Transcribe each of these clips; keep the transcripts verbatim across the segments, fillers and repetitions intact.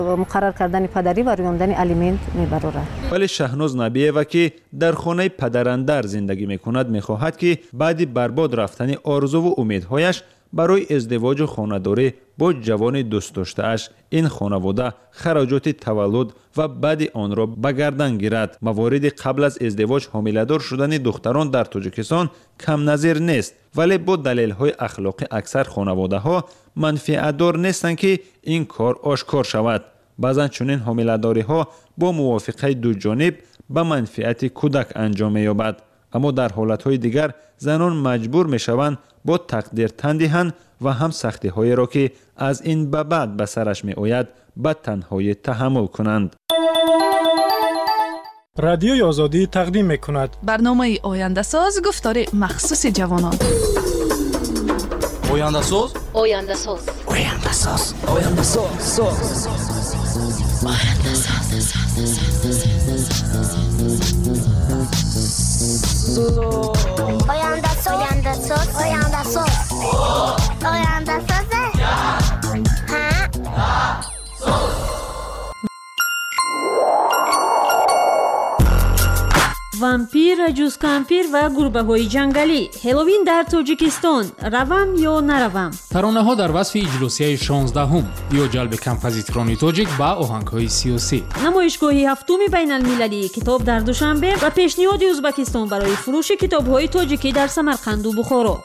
مقرر کردن پدری و روی آمدن الیمنت میبرد. ولی شهناز نبی‌یوا که در خانه پدراندر زندگی میکند میخواهد که بعد برباد رفتن آرزو و امیدهایش برای ازدواج و خانه‌داری با جوان دوست داشته‌اش این خانواده خراجات تولد و بعد آن را به گردن گیرد. موارد قبل از ازدواج حامله‌دار شدن دختران در تاجیکستان کم نظیر نیست، ولی با دلایل اخلاقی اکثر خانواده‌ها منفعت‌دار نیستند که این کار آشکار شود. بعضن چنین حامله‌داری‌ها با موافقت دو جانب به منفعت کودک انجام می‌یابد، اما در حالت‌های دیگر زنان مجبور می‌شوند با تقدیر تن دهند و هم سختی‌هایی را که از این به بعد به سرش می‌آید به تنهایی تحمل کنند. رادیوی آزادی تقدیم می‌کند برنامه آینده ساز گفتار مخصوص جوانان. آینده ساز آینده ساز آینده ساز آینده ساز آینده ساز آینده ساز آینده ساز آینده ساز آینده ساز وامپیر، جوز کامپیر و گربه های جنگلی. هالووین در تاجیکستان. روم یا نروم؟ ترانه ها در وصف اجلاسیه شانزدهم یا جلب کمپوزیتوران تاجیک با آهنگ های سیاسی. نمایشگاهی هفتم بین المللی کتاب در دوشنبه و پیشنهاد ازبکستان برای فروش کتاب های تاجیکی در سمرقند و بخارا.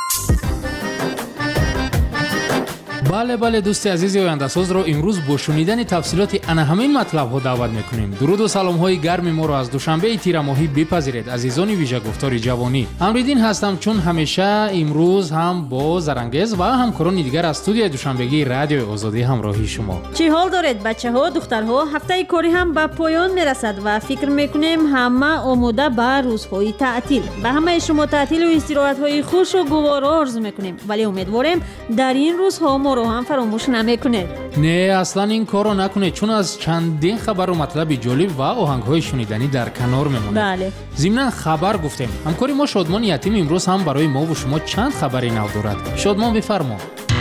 بله بله دوستی عزیز آینده ساز را امروز با شنیدن تفصیلات انا همین مطلب ها دعوت میکنیم. درود و سلام های گرم ما را از دوشنبه تیر ماهی بپذیرید عزیزان ویژه گفتار جوانی. امریدین هستم، چون همیشه امروز هم با زرنگز و همکاران دیگر از استودیو دوشنبگی رادیو آزادی همراهی شما. چه حال دارید بچه ها، دخترها؟ هفته کاری هم به پایان میرسد و فکر میکنیم همه آماده به روزهای تعطیل. به همه شما تعطیل و استراحت های خوش و گوارا آرزو میکنیم، ولی امیدواریم در این روزها ما رو هم فراموش نمیکنید. نه اصلا این کارو نکنید، چون از چندین خبر و مطلب جالب و آهنگ‌های شنیدنی در کنار میمونید. بله. ضمن خبر گفتیم همکاری ما شادمان یتیم امروز هم برای ما و شما چند خبری نو دارد. شادمان بفرما.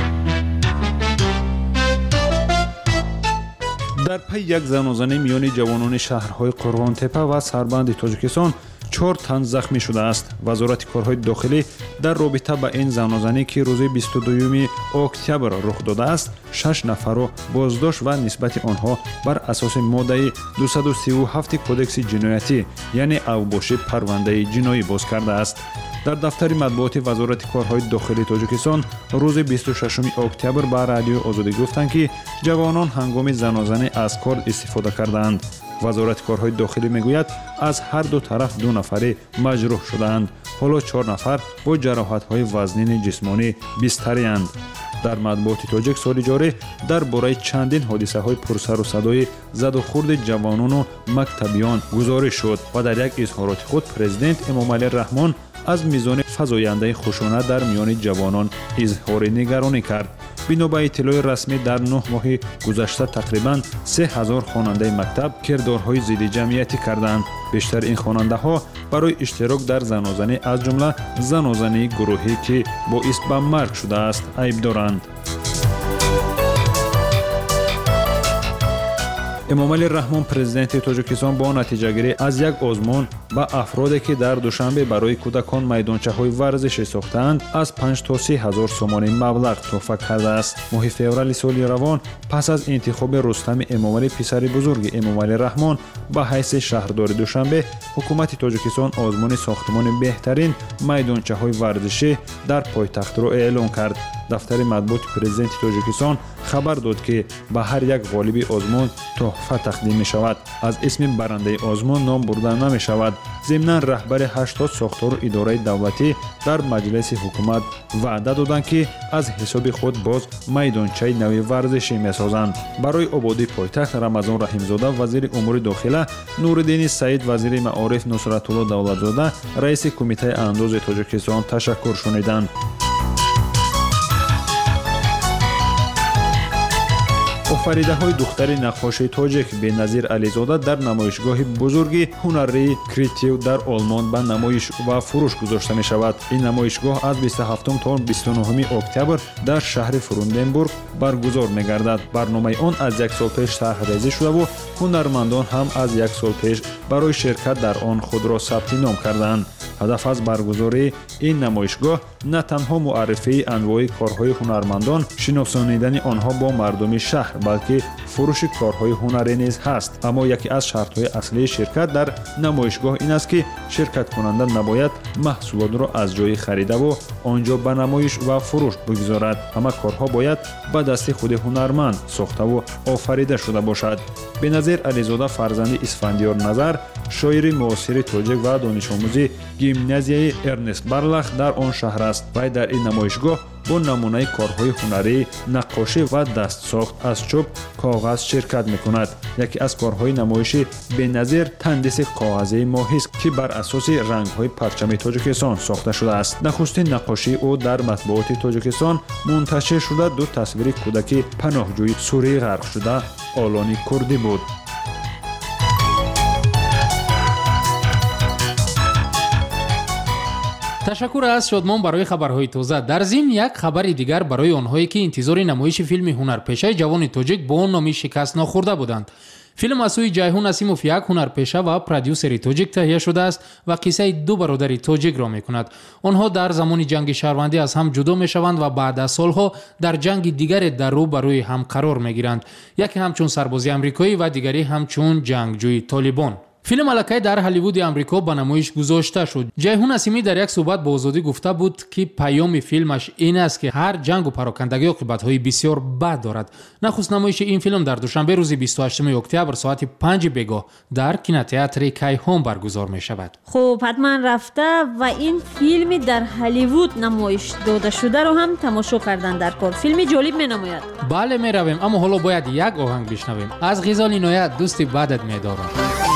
در پی یک زن و زنی میان جوانان شهرهای قرغان تپه و سربند تاجیکستان چهار تن زخمی شده است. وزارت کارهای داخلی در رابطه با این زن و زنی که روز بیست و دوم اکتبر رخ داده است، شش نفر را بازداشت و نسبت آنها بر اساس ماده دویست و سی و هفت کدکس جنایتی یعنی اوباشی پرونده جنایی باز کرده است. در دفتر مطبوعات وزارت کارهای داخلی تاجیکستان روز بیست و ششم اکتبر به رادیو آزادی گفتند که جوانان هنگام زنازنی از کار استفاده کردند. وزارت کارهای داخلی میگوید از هر دو طرف دو نفری مجروح شدند. حالا چهار نفر با جراحت‌های وزنین جسمانی بستری‌اند. در مطبوعات تاجیک سال جاری درباره چندین حادثه‌های پرسر و صدای زد و خورد جوانان و مکتبیان گزارش شد و در یک اظهارات خود پرزیدنت امامعلی رحمان از میزان فزاینده خشونت در میان جوانان اظهار نگرانی کرد. بنا به اطلاع رسمی در نه ماه گذشته تقریباً سه هزار خواننده مکتب کردارهای ضد جمعیتی کردند. بیشتر این خواننده ها برای اشتراک در زنازنی از جمله زنازنی گروهی که باعث به مرگ شده است عیب دارند. امامعلی رحمان پرزیدنت تاجیکستان با نتیجه گیری از یک آزمون به افرادی که در دوشنبه برای کودکان میدانچه های ورزشی ساختند از پنج تا سه هزار سومانی مبلغ تحفه کرده است. ماه فوریه سال روان پس از انتخاب رستم امامعلی پسر بزرگ امامعلی رحمان به حیث شهردار دوشنبه، حکومت تاجیکستان آزمون ساختمان بهترین میدانچه های ورزشی در پایتخت را اعلام کرد. دفتر مطبوعات پرزیدنت تاجیکستان خبر داد که به هر یک غالب آزمون تحفه تقدیم می شود. از اسم برنده آزمون نام برده نمی شود. ضمن رهبر هشتاد ساختار و اداره دولتی در مجلس حکومت وعده دادند که از حساب خود باز میدانچه نوی ورزشی می سازند. برای آبادی پایتخت رمضان رحیمزاده وزیر امور داخله، نورالدین سعید وزیر معارف، نصرت الله دولتزاده رئیس کمیته انداز تاجیکستان تشکر شنیدند. офаридахои духтари наққошии тоҷик беназир ализода дар намоишгоҳи бузурги ҳунари критив дар олмон ба намоиш ва фурӯш гузошта мешавад. ин намоишгоҳ аз бисту ҳафтум то бисту нӯҳуми октябр дар шаҳри фрунденбург баргузор мегардад. барномаи он аз як сол пеш тарҳрезӣ шудаву ҳунармандон ҳам аз як сол пеш барои ширкат дар он худро сабти ном карданд. ҳадаф аз баргузории ин намоишгоҳ на танҳо муаррифии анвои корҳои ҳунармандон, шиносонидани онҳо бо мардуми шаҳр, балки фурӯши корҳои ҳунарӣ низ ҳаст. аммо яке аз шартҳои аслии ширкат дар намоишгоҳ ин аст, ки ширкаткунанда набояд маҳсулотро аз ҷои харидаву он ҷо ба намоиш ва фурӯш бигузорад. ҳама корҳо бояд ба дасти худи ҳунарманд сохтаву офарида шуда бошад. беназир ализода фарзанди исфандиёр назар, шоири муосири тоҷик ва донишомӯзи гимназияи Эрнест Барлах дар он шаҳр аст. вай дар ин намоишгоҳ бо намунаи корҳои ҳунарӣ, наққошӣ ва дастсохт аз чӯб коғаз ширкат мекунад. яке аз корҳои намоиши беназир тандиси коғазии моҳист, ки бар асоси рангҳои парчами Тоҷикистон сохта шудааст. нахустин наққошии ӯ дар матбуоти Тоҷикистон мунташир шуда ду тасвири кӯдаки паноҳҷӯи сурӣ ғарқ шуда олони курдӣ буд. ташаккур аз шодмон барои хабарҳои тоза. дар зимн як хабари дигар барои онҳое ки интизори намоиши филми ҳунарпешаи ҷавони тоҷик бо номи шикаст нохӯрда буданд. филм аз сӯи ҷайҳун асимов, як ҳунарпеша ва продюсери тоҷик таҳия шудааст ва қиссаи ду бародари тоҷикро мекунад. онҳо дар замони ҷанги шаҳрвандӣ аз ҳам ҷудо мешаванд ва баъд аз солҳо дар ҷанги дигаре дар рӯ ба рӯи ҳам қарор мегиранд, яке ҳамчун сарбози амрикоӣ ва дигари ҳамчун ҷангҷӯи толибон. филм аллакай дар ҳолливуди амрико ба намоиш гузошта шуд. ҷайҳун асимӣ дар як суҳбат ба озодӣ гуфта буд, ки паёми филмаш ин аст, ки ҳар ҷангу парокандагӣ оқибатҳои бисёр бад дорад. нахуст намоиши ин филм дар душанбе рӯзи бисту ҳаштуми октябр соати панҷи бегоҳ дар кинотеатри Кайҳон баргузор мешавад. хуб, ҳатман рафта ва ин филми дар ҳолливуд намоиш дода шударо ҳам тамошо кардан дар кор. филми ҷолиб менамояд. бале, меравем, аммо ҳоло бояд як оҳанг бишнавем. аз ғизол иноят дӯсти бадат медорам.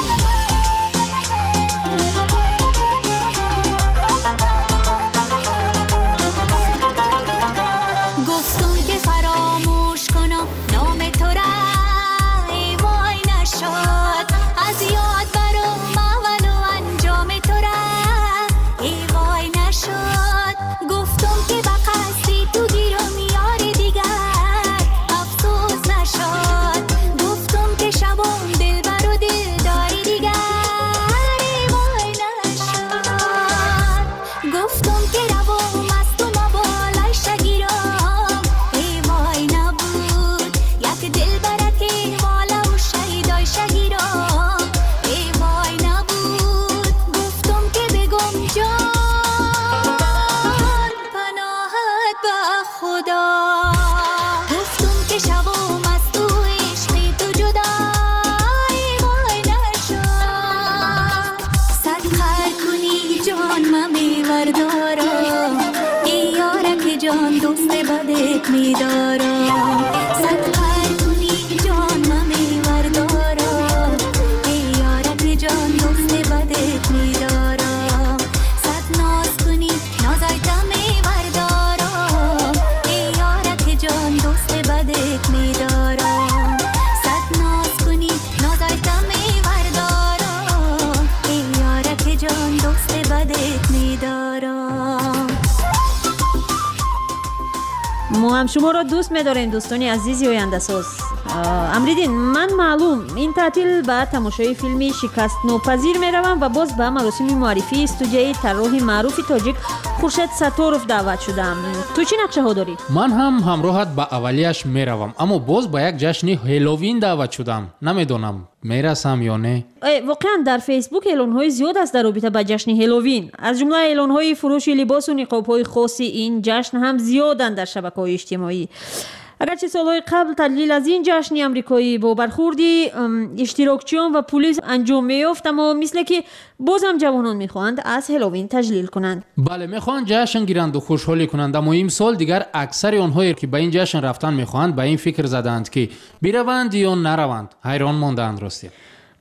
мо ҳам шуморо дӯст медорем, дӯстони азизи ояндасоз. амридин, ман маълум ин таътил ба тамошои филми шикастнопазир меравам ва боз ба маросими муаррифии студияи тарроҳи маъруфи тоҷик Хуршед Сатторов даъват шудам. ту чӣ нақшаҳо дорӣ? ман ҳам ҳамроҳат ба аввалияш меравам, аммо боз ба як ҷашни ҳеловин даъват шудам. намедонам мерасам ё не. воқеан дар фейсбук эълонҳои зиёд аст дар робита ба ҷашни ҳеловин. аз ҷумла эълонҳои фурӯши либосу ниқобҳои хоси ин ҷашн ҳам зиёданд дар шабакаҳои иҷтимоӣ. агарчи солҳои қабл таҷлил аз ин ҷашни амрикоӣ бо бархурди иштирокчиён ва пулис анҷом меёфт, аммо мисле ки боз ҳам ҷавонон мехоҳанд аз ҳеловин таҷлил кунанд. бале, мехоҳанд ҷашн гиранду хушҳолӣ кунанд, аммо имсол дигар аксари онҳое ки ба ин ҷашн рафтан мехоҳанд ба ин фикр заданд, ки бираванд ё нараванд. ҳайрон мондаанд ростӣ.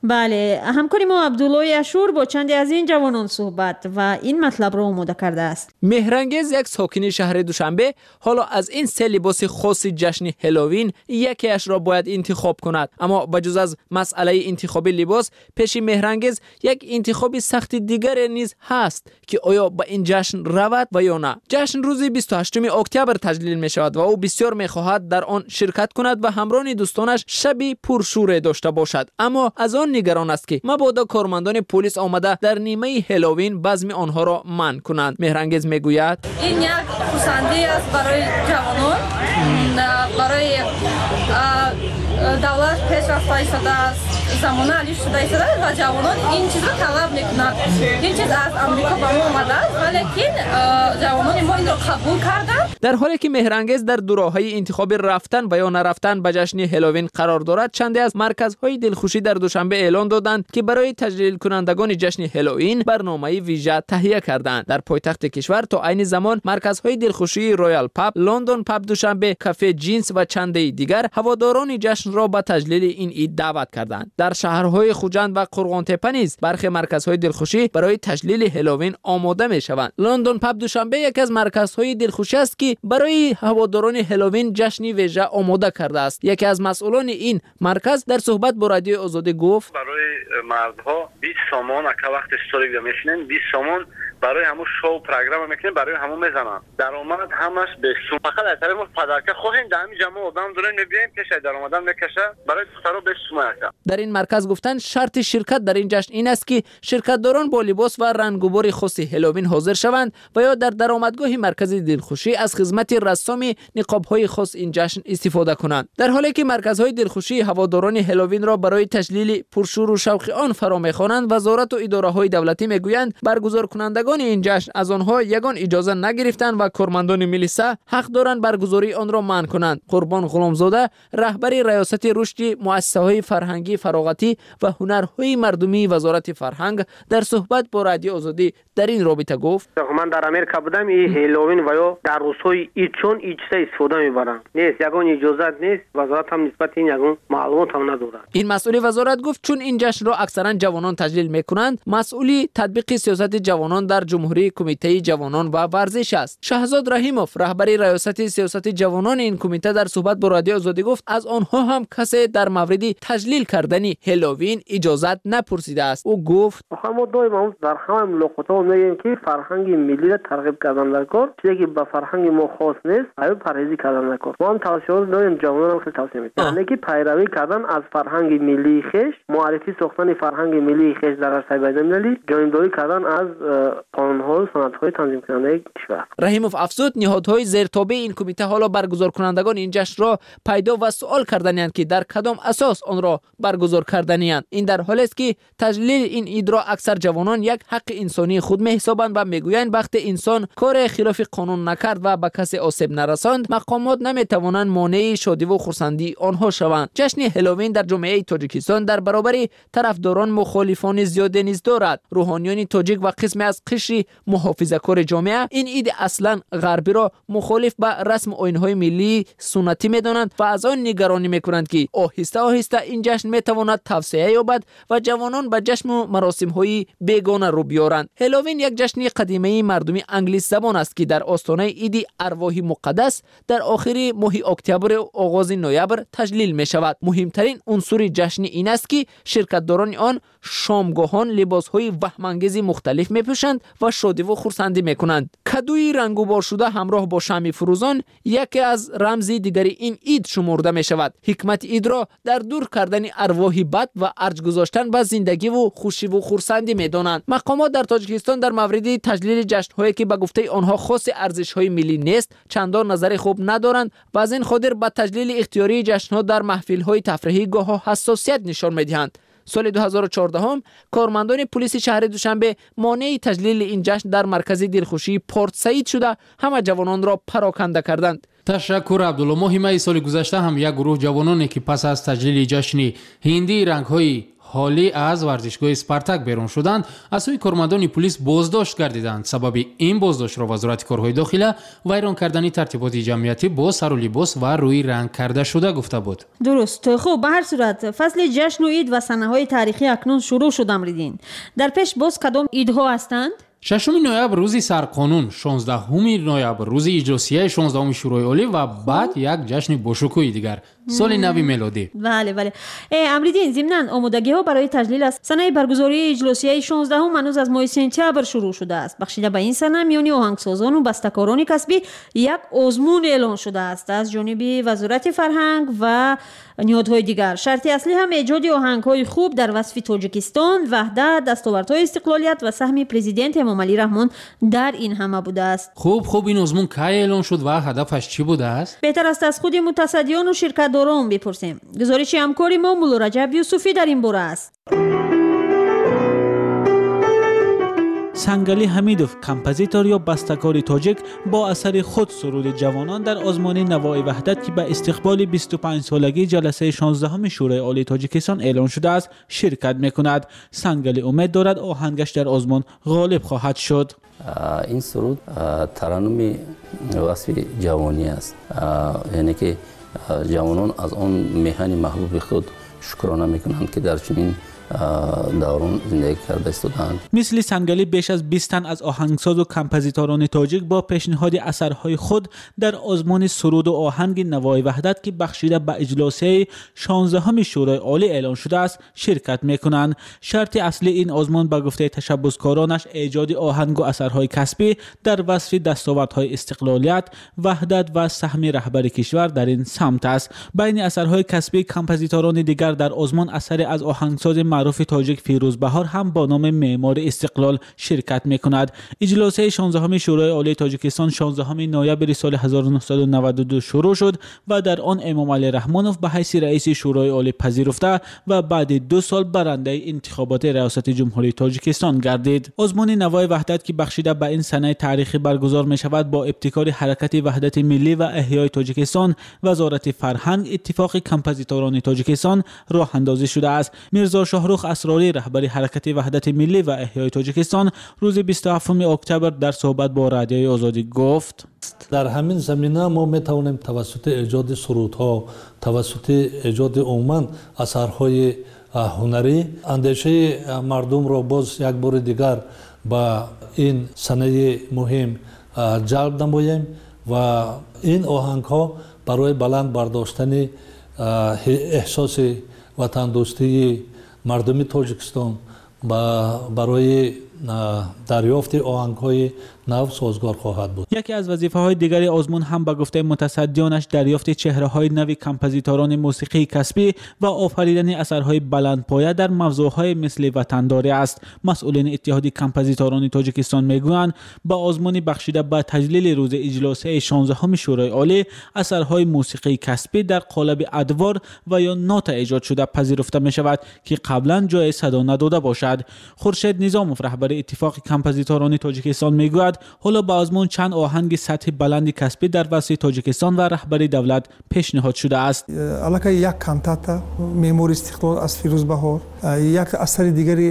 بله، همکاری ما عبدالله اشور با چندی از این جوانان صحبت و این مطلب را آماده کرده است. مهرانگیز یک ساکن شهر دوشنبه حالا از این سه لباس خاص جشن هالووین یکیش را باید انتخاب کند، اما بجز از مسئله انتخاب لباس، پیش مهرانگیز یک انتخاب سخت دیگر نیز هست که آیا به این جشن رود و یا نه. جشن روز بیست و هشتم اکتبر تجلیل می شود و او بسیار می خواهد در آن شرکت کند و همراه دوستانش شبی پرشور داشته باشد، اما از آن نگران است که مبادا کارمندان پلیس آمده در نیمه هالووین بزم آنها را منع کنند. مهرانگیز میگوید این یک خرسندی است برای جوانان، برای دولت پیشرفت ایستاده است، زمانه علی شده ایستاده و جوانان این چیز را طلب میکنند. این چیز از امریکا به ما آمده است ولیکن جوانان ما این را قبول کردند. در حالی که مهرانگیز در دوراهای انتخاب رفتن و یا نرفتن به جشن هالووین قرار دارد، چندی از مرکزهای دلخوشی در دوشنبه اعلان دادند که برای تجلیل کنندگان جشن هالووین برنامه ویژه تهیه کردند. در پایتخت کشور تا عین زمان مرکزهای دلخوشی رویال پاب، لندن پاب دوشنبه، کافه جینس و چندی دیگر هواداران جشن را به تجلیل این عید دعوت کردند. در شهرهای خوجند و قرغان تپه نیز برخی مرکزهای دلخوشی برای تجلیل هالووین آماده می‌شوند. لندن پاب دوشنبه یکی از مرکزهای دلخوشی است که برای هواداران هالووین جشنی ویژه آماده کرده است. یکی از مسئولان این مرکز در صحبت با رادیو آزادی گفت برای مردها بیست سومون اگه وقت استوری میشنن بیست سومون برای همون شو پروگرام میکنیم، برای همون میزنن درآمد همش به سوم. فقط از طرف پدرکه خواهیم در همین جمع آدم دارن میبینیم پیش درآمدم میکشه برای دخترها به سوم. در این مرکز گفتن شرط شرکت در این جشن این است که شرکتداران با لباس و رنگ و بار خاص هالووین حاضر شوند و یا در درآمدگاه مرکز دلخوشی از خدمت رسام نقاب‌های خاص این جشن استفاده کنند. در حالی که مرکزهای دلخوشی هواداران هالووین را برای تجلیل پرشور و شوق آن فرا می‌خوانند، وزارت و اداره‌های دولتی میگویند برگزار کنندگان این جشن از آنها یگان اجازه نگرفتند و کارمندان ملیسا حق دارند برگزاری آن را منع کنند. قربان غلامزاده رهبر ریاست رشد مؤسسه‌های فرهنگی فراغتی و هنرهای مردمی وزارت فرهنگ در صحبت با رادیو آزادی در این رابطه گفت من در امریکا بودم، این هالووین و یا در روزهای عید چون عید استفاده میبرن نیست، یگان اجازه نیست، وزارت هم نسبت این یگان معلومات هم نداره. این مسئول وزارت گفت چون این جشن را اکثرا جوانان تجلیل میکنند، مسئولی تطبیق سیاست جوانان در جمهوری کمیته جوانان و ورزش است. شهزاد رحیموف رهبر ریاست سیاست جوانان این کمیته در صحبت با رادیو آزادی گفت از آنها هم کسی در مورد تجلیل کردن هالووین اجازه نپرسیده است. او گفت ما دائما در همه ملاقات‌ها میگیم که فرهنگ ملی را ترغیب کردن در کار، چیزی که به فرهنگ ما خاص نیست آیا پرهیزی کردن در کار. ما هم توصیه داریم جوانان خیلی توصیه می‌کنیم یعنی که پیروی کردن از فرهنگ ملی خویش، معرفی ساختن فرهنگ ملی خویش در عرصه بین‌المللی، جانبداری کردن از قانون‌ها و سنت‌های تنظیم کننده کشور. رحیموف افزود نهادهای زیرتابع این کمیته حالا برگزار کنندگان این جشن را پیدا و سوال کردند که در کدام اساس آن را برگزار کردنی‌اند. این در حالی است که تجلیل این عید را اکثر جوانان یک حق انسانی خود می‌حسابند و میگویند وقتی انسان کار خلاف قانون نکرد و به کسی آسیب نرساند، مقامات نمی‌توانند مانع شادی و خرسندی آنها شوند. جشن هالووین در جامعه تاجیکستان در برابر طرفداران مخالفان زیاد نیز دارد. روحانیان تاجیک و قسمی از قشر محافظه‌کار جامعه این عید اصلا غربی را مخالف به رسم آیین‌های ملی سنتی می‌دانند و از آن نگرانی می‌کنند که آهسته آهسته این جشن می‌تواند توسعه یابد و جوانان به جشن و مراسم‌های بیگانه رو بیارند. هالووین یک جشن قدیمی مردمی انگلیس زبان است که در آستانه عید ارواح مقدس در آخر ماه اکتبر و آغاز نوامبر تجلیل می‌شود. مهمترین عنصر جشن این است که شرکت‌داران آن شامگاهان لباس‌های وهم‌انگیز مختلف می‌پوشند و شادی و خرسندی می‌کنند. کدوی رنگ و بار شده همراه با شمع فروزان یکی از رمزی دیگری این عید شمرده می‌شود. حکمت عید را در دور کردن ارواح بد و ارج گذاشتن به زندگی و خوشی و خرسندی می‌دانند. مقامات در تاجیکستان در مورد تجلیل جشن‌هایی که به گفته آنها خاص ارزش‌های ملی نیست چندان نظر خوب ندارند و از این خاطر به تجلیل اختیاری جشن‌ها در محفل‌های تفریحی گاه حساسیت نشان می‌دهند. سال دو هزار و چهارده هم کارمندان پلیس شهر دوشنبه مانع تجلیل این جشن در مرکز دلخوشی پورت سعید شده همه جوانان را پراکنده کردند. تشکر عبدالله. ماه سال گذشته هم یک گروه جوانانی که پس از تجلیل جشن هندی رنگ‌های حالی از ورزشگاه اسپارتاک بیرون شدند از سوی کارمندان پلیس بازداشت گردیدند. سبب این بازداشت را وزارت کارهای داخله ویران کردن ترتیبات جمعیتی با سر و لباس و روی رنگ کرده شده گفته بود. درست. خب به هر صورت فصل جشن و عید و صحنه‌های تاریخی اکنون شروع شد. امریدین در پیش باز کدام عیدها هستند؟ ششم نوامبر روزی سرقانون، شانزدهم نوامبر روزی اجلاسیه شانزدهم شورای عالی و بعد یک جشن باشکوهی دیگر سال نو میلادی. بله بله. امریدین ضمناً آمادگی‌ها برای تجلیل از سنه برگزاری اجلاسیه شانزدهم هنوز از ماه سپتامبر شروع شده است. بخشیده به این سنه میان آهنگسازان و بسته‌کاران کسبی یک آزمون اعلان شده است از جانب وزارت فرهنگ و نهادهای دیگر. شرط اصلی هم ایجاد آهنگ‌های خوب در وصف تاجیکستان، وحدت، دستاوردهای استقلالیت و سهم پرزیدنت امامعلی رحمان در این همه بوده است. خوب خوب این آزمون کی اعلان شد و هدفش چی بوده است؟ بهتر است از خود متصدیان و شرکت‌داران بپرسیم. گزارش همکاری ما مولا رجب یوسفی در این باره است. سنگلی حمیدوف کمپوزیتور یا بسته‌کار تاجیک با اثر خود سرود جوانان در آزمون نوای وحدت که به استقبال بیست و پنج سالگی جلسه شانزدهم شورای عالی تاجیکستان اعلان شده است شرکت می‌کند. سنگلی امید دارد آهنگش در آزمون غالب خواهد شد. این سرود ترانه وصف جوانی است، یعنی که جوانان از آن میهن محبوب خود شکرانه میکنند که در چنین دوران زندگی کرده استودند. مثل سنگلی بیش از بیست تن از آهنگساز و کمپوزیتوران تاجیک با پیشنهاد اثرهای خود در آزمون سرود و آهنگ نوای وحدت که بخشیده به اجلاسیه شانزدهم شورای عالی اعلان شده است شرکت میکنند. شرط اصلی این آزمون به گفته تشبثکارانش ایجاد آهنگ و اثرهای کسبی در وصف دستاوردهای استقلالیت، وحدت و سهم رهبر کشور در این سمت است. بین اثرهای کسبی کمپوزیتوران دیگر در آزمون اثر از آهنگساز معروف تاجیک فیروز بهار هم با نام معمار استقلال شرکت میکند. اجلاسه شانزدهم شورای عالی تاجیکستان شانزدهم نوامبر سال هزار و نهصد و نود و دو شروع شد و در آن امامعلی رحمانوف به حیث رئیس شورای عالی پذیرفته و بعد دو سال برنده انتخابات ریاست جمهوری تاجیکستان گردید. آزمون نوای وحدت که بخشیده به این سنه تاریخی برگزار می شود با ابتکار حرکت وحدت ملی و احیای تاجیکستان، وزارت فرهنگ، اتفاق کمپوزیتوران تاجیکستان راه اندازی شده است. میرزا شاهرخ اسراری رهبر حرکت وحدت ملی و احیای تاجیکستان روز بیست و هفتم اکتبر در صحبت با رادیوی آزادی گفت: در همین زمینه ما می توانیم توسط ایجاد سرودها، توسط ایجاد عموما اثرهای هنری اندیشه مردم را باز یک بار دیگر با این سنه مهم جلب نماییم و این آهنگ ها برای بلند برداشتن احساس وطن دوستی مردم تاجیکستان و برای دریافت آهنگ‌های نو سازگار خواهد بود. یکی از وظیفه‌های دیگری آزمون هم به گفته متصدیانش دریافت چهره‌های نو کمپوزیتوران موسیقی کسبی و آفریدن اثرهای بلندپایه در موضوعهای مثل وطنداری است. مسئولین اتحاد کمپوزیتوران تاجیکستان میگویند با آزمون بخشیده به تجلیل روز اجلاسیه شانزدهم شورای عالی اثرهای موسیقی کسبی در قالب ادوار و یا نوت ایجاد شده پذیرفته می‌شود که قبلا جای صدا نداده باشد. خورشید نظاموف رهبر اتفاق کمپوزیتوران تاجیکستان میگوید حالا با آزمون چند آهنگ سطح بلند کسبی در وصف تاجیکستان و رهبری دولت پیشنهاد شده است. علاوه یک کانتاتا معمار استقلال از فیروز بهار، یک اثر دیگری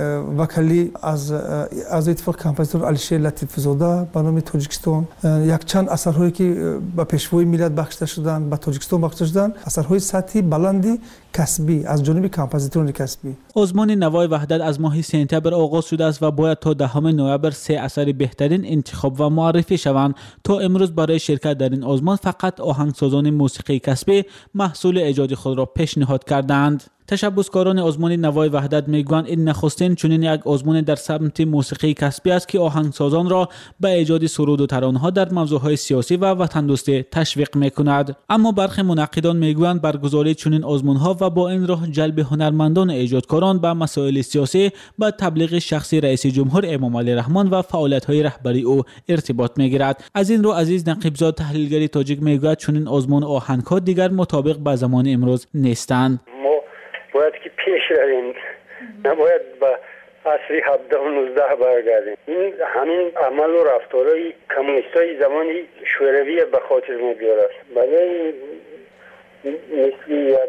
وکلی از از اتفاق کمپوزیتور علیشیر لطیف زاده به نام تاجیکستان، یک چند اثرهایی که به پیشوای ملت بخشیده شدند به تاجیکستان بخشیده شدند، اثرهای سطح بلندی کسبی از جانب کمپوزیتوران کسبی. آزمون نوای وحدت از ماه سپتامبر آغاز شده است و باید تا دهم نوامبر سه اثر بهترین انتخاب و معرفی شوند. تا امروز برای شرکت در این آزمون فقط آهنگسازان موسیقی کسبی محصول ایجاد خود را پیشنهاد کردند. تشبثکاران آزمون نوای وحدت میگویند این نخستین چنین یک آزمون در سمت موسیقی کسبی است که آهنگسازان را به ایجاد سرود و ترانه‌ها در موضوعهای سیاسی و وطن دوستی تشویق میکند. اما برخی منعقدان میگویند برگزاری چنین آزمون‌ها و با این راه جلب هنرمندان ایجادکاران به مسائل سیاسی با تبلیغ شخصی رئیس جمهور امامعلی رحمان و فعالیت‌های رهبری او ارتباط میگیرد. از این رو عزیز نقیبزاد تحلیلگر تاجیک میگوید چنین آزمون آهنگ‌ها دیگر مطابق با زمان امروز نیستند. باید که پیش رویم، نباید به عصر هفده و نوزده برگردیم. این همین عمل و رفتارهای کمونیستای زمانی شوروی به خاطر ما بیارد. بله مثل یک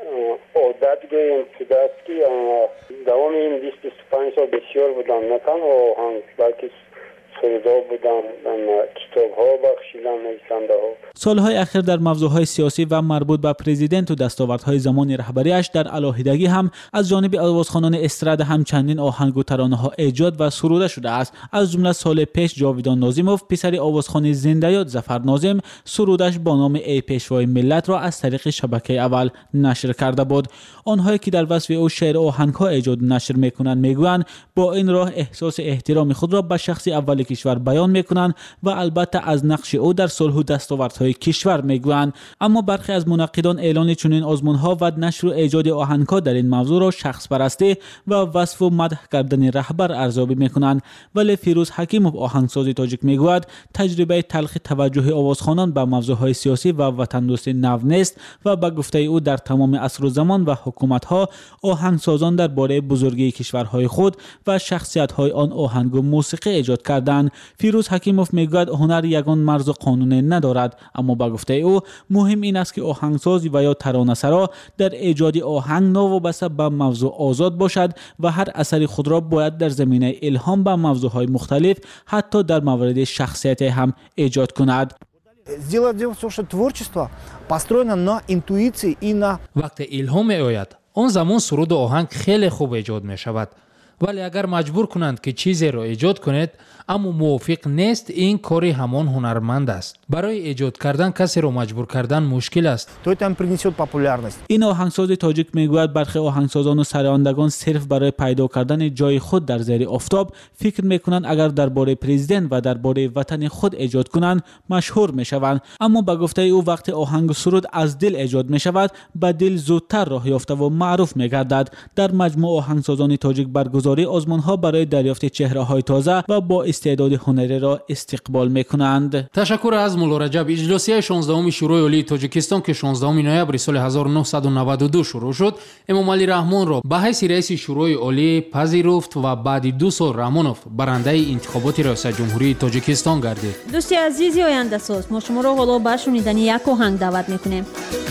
عادت گوییم شده است که دوام این بیست بیست و پنج سال بسیار بودم، نه تنها آهنگ بلکه سرودها بودن، کتاب ها بخشیدن، نویسنده ها. سالهای اخیر در موضوعهای سیاسی و مربوط به پرزیدنت و دستاوردهای زمان رهبریش در علاهیدگی هم از جانب آوازخوانان استراد هم چندین آهنگ و ترانه ها ایجاد و سروده شده است. از جمله سال پیش جاویدان ناظیموف پسر آوازخوان زنده یاد ظفر ناظم سرودش با نام ای پیشوای ملت را از طریق شبکه اول نشر کرده بود. آنهایی که در وصف او شعر و آهنگ ها ایجاد نشر میکنند میگویند با این راه احساس احترام خود را به شخص اول کشور بیان میکنند و البته از نقش او در صلح و دستاوردهای کشور میگویند. اما برخی از منقدان اعلان چنین آزمونها و نشر و ایجاد آهنگ‌ها در این موضوع را شخص پرستی و وصف و مدح کردن رهبر ارزیابی میکنند. ولی فیروز حکیموف آهنگساز تاجیک میگوید تجربه تلخ توجه آوازخوانان به موضوعهای سیاسی و وطن دوستی نو نیست و به گفته او در تمام عصر و زمان و حکومت‌ها آهنگسازان درباره بزرگی کشورهای خود و شخصیت‌های آن آهنگ و موسیقی ایجاد کردند. فیروز حکیموف میگوید هنر یگان مرز و قانون ندارد، اما با گفته او مهم این است که آهنگساز و یا ترانه‌سرا در ایجاد آهنگ نوابسته به موضوع آزاد باشد و هر اثری خود را باید در زمینه الهام به موضوعهای مختلف حتی در مورد شخصیت هم ایجاد کند. Дело в том, что творчество построено на интуиции и на وقت الهام میآید آن زمان سرود و آهنگ خیلی خوب ایجاد می شود، ولی اگر مجبور کنند که چیزی را ایجاد کنید اما موافق نیست، این کاری همان هنرمند است. برای ایجاد کردن کسی را مجبور کردن مشکل است. то это им принесет популярность. این آهنگساز تاجیک میگوید برخی آهنگسازان و سرآیندگان صرف برای پیدا کردن جای خود در زیر آفتاب فکر میکنند اگر درباره پرزیدنت و درباره وطن خود ایجاد کنند مشهور میشوند، اما به گفته او وقتی آهنگ و سرود از دل ایجاد میشود به دل زودتر راه یافته و معروف میگردد. در مجموع آهنگسازان تاجیک برگزاری آزمونها برای دریافت چهره های تازه و با استعداد هنری را استقبال میکنند. تشکر از مولا رجب. اجلاسی شانزدهم شورای عالی تاجیکستان که شانزدهم نوامبر سال هزار و نهصد و نود و دو شروع شد، امام علی رحمان را به حیث رئیس شورای عالی پذیرفت و بعد دو سال رحمانوف برنده انتخابات ریاست جمهوری تاجیکستان گردید. دوستی عزیزی آینده ساز، ما شما را حالا به شنیدن یک آهنگ دعوت میکنیم.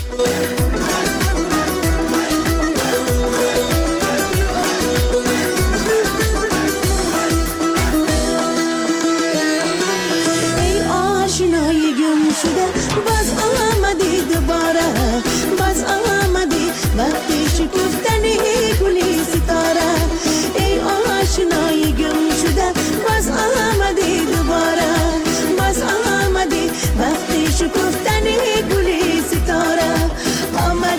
باز آمدی دوباره، باز آمدی وقتی شکفتنی گلی ستاره. ای آشنای گم شده باز آمدی دوباره، باز آمدی وقتی شکفتنی گلی ستاره. آمد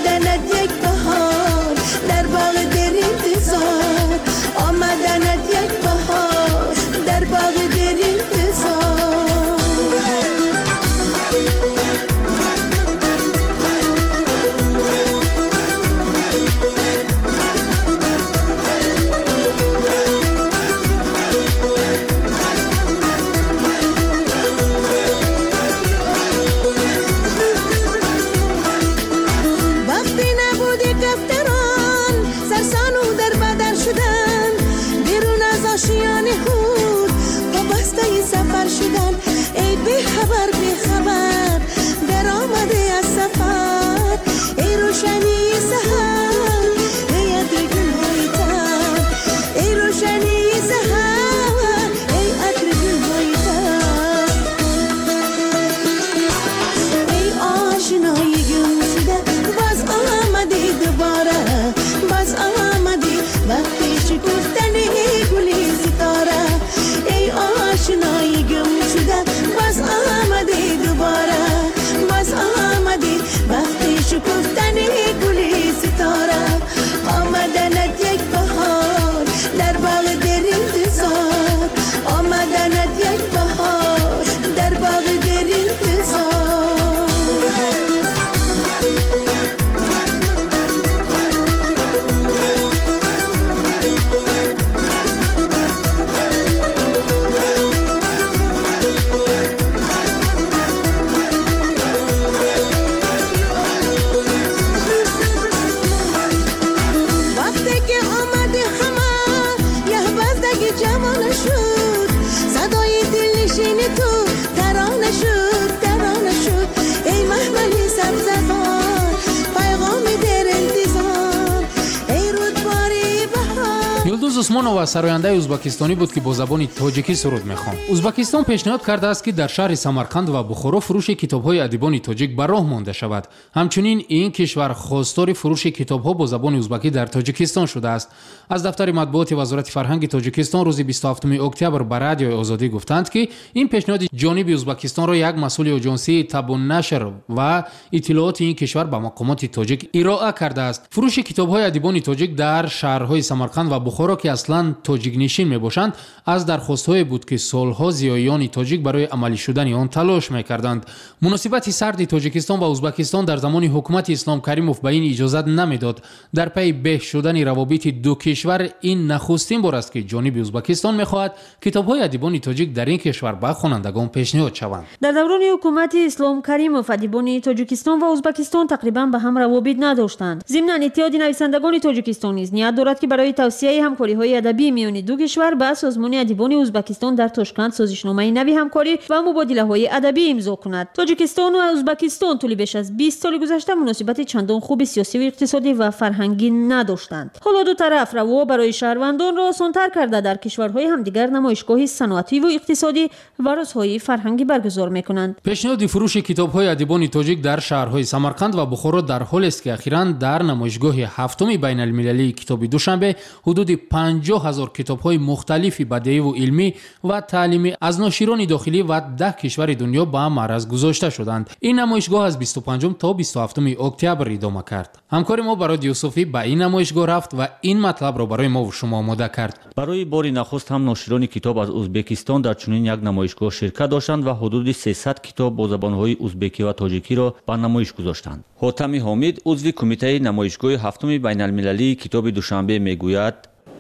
фирӯз усмонов сарояндаи ӯзбакистонӣ буд ки бо забони тоҷикӣ суруд мехонд. ӯзбакистон пешниҳод кардааст ки дар шаҳри самарқанд ва бухоро фурӯши китобҳои адибони тоҷик ба роҳ монда шавад. ҳамчунин ин кишвар хостори фурӯши китобҳо бо забони ӯзбакӣ дар тоҷикистон шудааст. аз дафтари матбуоти вазорати фарҳанги тоҷикистон рӯзи бисту ҳафтуми октябр ба радиои озодӣ гуфтанд ки ин пешниҳоди ҷониби ӯзбакистонро як масъули оҷонсии табуннашр ва иттилооти ин кишвар ба мақомоти тоҷик ироа кардааст. фурӯши китобҳои адибони тоҷик дар шаҳрҳои самарқанд ва бухоро ки аслан тоҷикнишин мебошанд аз дархостҳое буд ки солҳо зиёиёни тоҷик барои амалӣ шудани он талош мекарданд. муносибати сарди тоҷикистон ва ӯзбакистон дар замони ҳукумати ислом каримов ба ин иҷозат намедод. дар пайи беҳ шудани равобити ду кишвар ин нахустин бор аст ки ҷониби ӯзбакистон мехоҳад китобҳои адибони тоҷик дар ин кишвар ба хонандагон пешниҳод шаванд. дар даврони ҳукумати ислом каримов адибони тоҷикистон ва ӯзбакистон тақрибан ба ҳам равобит надоштанд. зимнан иттиҳоди нависандагони тоҷикистон низ ният дорад ки барои тавсияи ҳамкориҳои адабии миёни ду кишвар ба созмони адибони ӯзбакистон дар тошканд созишномаи нави ҳамкорӣ ва мубодилаҳои адабӣ имзо кунад. тоҷикистон ва ӯзбакистон тӯли беш аз бист соли гузашта муносибати чандон хуби сиёсиву иқтисодӣ ва фарҳангӣ надоштанд. ҳоло ду тараф раво барои шаҳрвандонро осонтар карда дар кишварҳои ҳамдигар намоишгоҳи саноативу иқтисодӣ ва рӯзҳои фарҳангӣ баргузор мекунанд. пешниҳоди фурӯши китобҳои адибони тоҷик дар шаҳрҳои самарқанд ва бухоро дар ҳолест ки ахиран дар намоишгоҳи ҳафтуми байналмилалии китоби душанбе ҳудуди панҷоҳ ҳазор китобҳои мухталифи бадеиву илмӣ ва таълимӣ аз ноширони дохилӣ ва даҳ кишвари дунё ба маъраз гузошта шуданд. ин намоишгоҳ аз бисту панҷум то бисту ҳафтуми октябр идома кард. ҳамкори мо бароди юсуфӣ ба ин намоишгоҳ рафт ва ин матлабро барои мо шумо омода кард. барои бори нахуст ҳам ноширони китоб аз ӯзбекистон дар чунин як намоишгоҳ ширкат доштанд ва ҳудуди сесад китоб бо забонҳои ӯзбекӣ ва тоҷикиро ба намоиш гузоштанд. ҳотами ҳомид узви кумитаи намоишгоҳи ҳафтуми байналмилалии китоби душанбе мегӯяд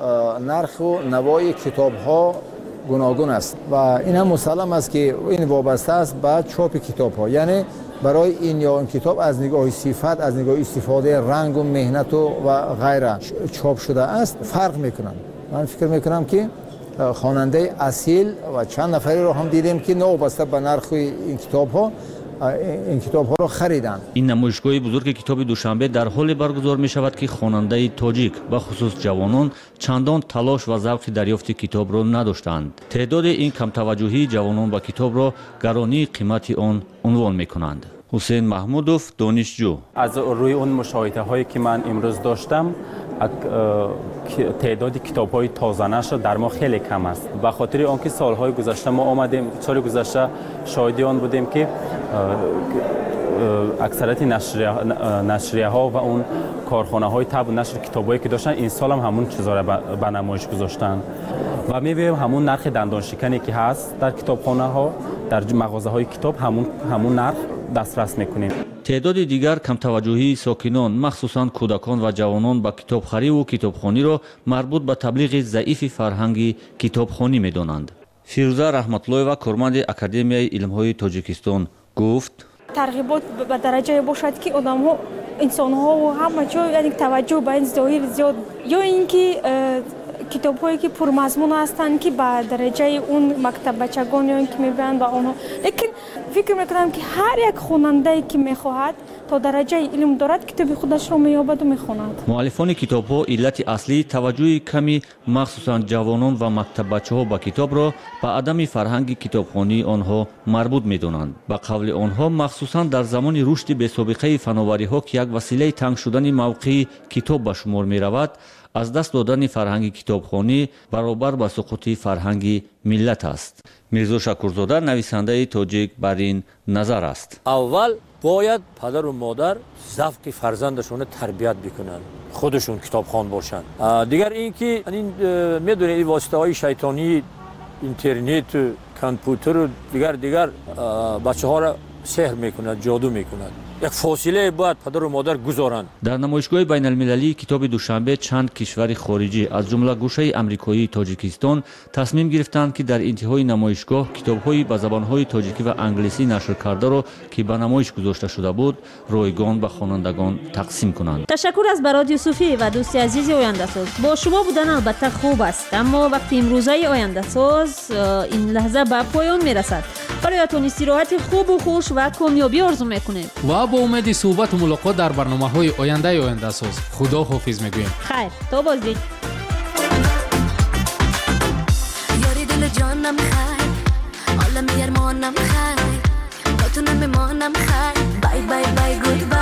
нарху навои китобҳо гуногун аст ва ин ҳам мусаллам аст ки ин вобаста аст ба чопи китобҳо, яъне барои ин ё он китоб аз нигоҳи сифат, аз нигоҳи истифодаи рангу меҳнату ва ғайра чоп шуда аст фарқ мекунанд. ман фикр мекунам ки хонандаи асил ва чанд нафареро ҳам дидем ки новобаста ба нархи ин китобҳо ин китобҳоро хариданд. ин намоишгоҳи бузурги китоби душанбе дар ҳоле баргузор мешавад ки хонандаи тоҷик ба хусус ҷавонон чандон талош ва завқи дарёфти китобро надоштанд. теъдоди ин камтаваҷҷӯҳии ҷавонон ба китобро гаронии қимати он унвон мекунанд. ҳусейн маҳмудов, донишҷӯ. аз рӯи он мушоҳидаҳое ки ман имрӯз доштам теъдоди китобҳои тозанашр дар мо хеле кам аст. ба хотири он ки солҳои гузашта мо омадем, соли гузашта шоҳиди он будем ки аксарияти нашрияҳо ва он корхонаҳои табу нашри китобҳое ки доштанд ин солам ҳамун чизоро ба намоиш гузоштанд ва мебинем ҳамун нархи дандоншикане ки ҳаст дар китобхонаҳо, дар мағозаҳои китоб ҳамун нарх дастрас мекунем. теъдоди дигар камтаваҷҷӯҳии сокинон махсусан кӯдакон ва ҷавонон ба китобхариву китобхониро марбут ба таблиғи заифи фарҳанги китобхонӣ медонанд. фирӯза раҳматуллоева, корманди академияи илмҳои тоҷикистон, гуфт тарғибот ба дараҷае бошад ки одамҳо инсонҳо ҳама ҷо яъне таваҷҷӯҳ ба ин зоҳир зиёд ё ин ки китобҳое ки пурмазмун ҳастанд ки ба дараҷаи он мактаббачагон ё ин ки мебиёнд ба онҳо, лекин фикр мекунам ки ҳар як хонандае ки мехоҳад то дараҷаи илм дорад китоби худашро меёбаду мехонад. муаллифони китобҳо иллати аслии таваҷҷӯҳи ками махсусан ҷавонон ва мактаббачаҳо ба китобро ба адами фарҳанги китобхонии онҳо марбут медонанд. ба қавли онҳо махсусан дар замони рушди бесобиқаи фановариҳо ки як василаи танг шудани мавқеи китоб ба шумор меравад, аз даст додани фарҳанги китобхонӣ баробар ба суқути фарҳанги миллат аст. мирзо шакурзода, нависандаи тоҷик, бар ин назар аст. аввал бояд падару модар завқи фарзандашонро тарбият бикунанд, худашон китобхон бошанд. дигар ин ки медонед ин воситаҳои шайтонии интернету компютеру дигар дигар бачаҳоро сеҳр мекунад, ҷоду мекунад. як фосилае бояд падару модар гузоранд. дар намоишгоҳи байналмилалии китоби душанбе чанд кишвари хориҷӣ аз ҷумла гӯшаи амрикоии тоҷикистон тасмим гирифтанд ки дар интиҳои намоишгоҳ китобҳои ба забонҳои тоҷикӣ ва англисӣ нашр кардаро ки ба намоиш гузошта шуда буд ройгон ба хонандагон тақсим кунанд. ташаккур аз барод юсуфӣ ва дӯсти азизи ояндасоз. бо шумо будан албатта хуб аст, аммо вақти имрӯзаи ояндасоз ин лаҳза ба поён мерасад. бароятон истироҳати хубу хуш ва комёбӣ орзу мекунем ва бо умеди суҳбату мулоқот дар барномаҳои ояндаи ояндасоз. худо ҳофиз мегӯем. хайр, то боздид. جانم خیر عالم یرمانم خیر با تو نمیمانم خیر بای بای بای گود بای